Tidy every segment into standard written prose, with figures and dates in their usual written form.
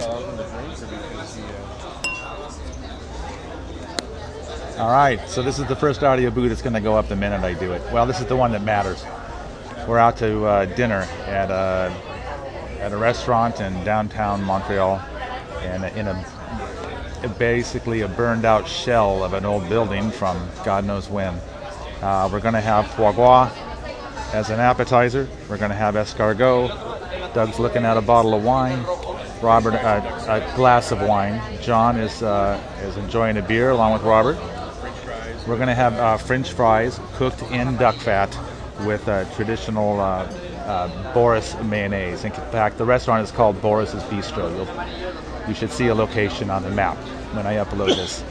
All right, so this is the first audio boot that's going to go up the minute I do it. Well, this is the one that matters. We're out to dinner at a restaurant in downtown Montreal, and in basically a burned out shell of an old building from God knows when. We're going to have foie gras as an appetizer. We're going to have escargot. Doug's looking at a bottle of wine. Robert, a glass of wine. John is enjoying a beer along with Robert. We're going to have French fries cooked in duck fat with traditional Boris mayonnaise. In fact, the restaurant is called Boris's Bistro. You should see a location on the map when I upload this.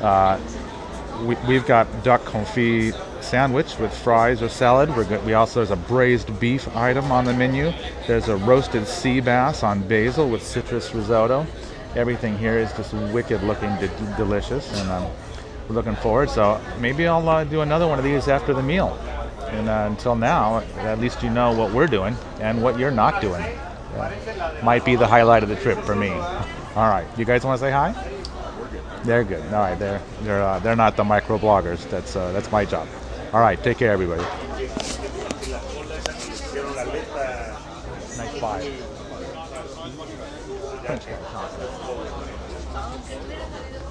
We've got duck confit sandwich with fries or salad. There's a braised beef item on the menu. There's a roasted sea bass on basil with citrus risotto. Everything here is just wicked looking delicious, and we're looking forward. So maybe I'll do another one of these after the meal. And until now, at least you know what we're doing and what you're not doing. Might be the highlight of the trip for me. All right, you guys want to say hi? They're good. All right, they're not the micro bloggers. That's my job. All right, take care, everybody. Nice five.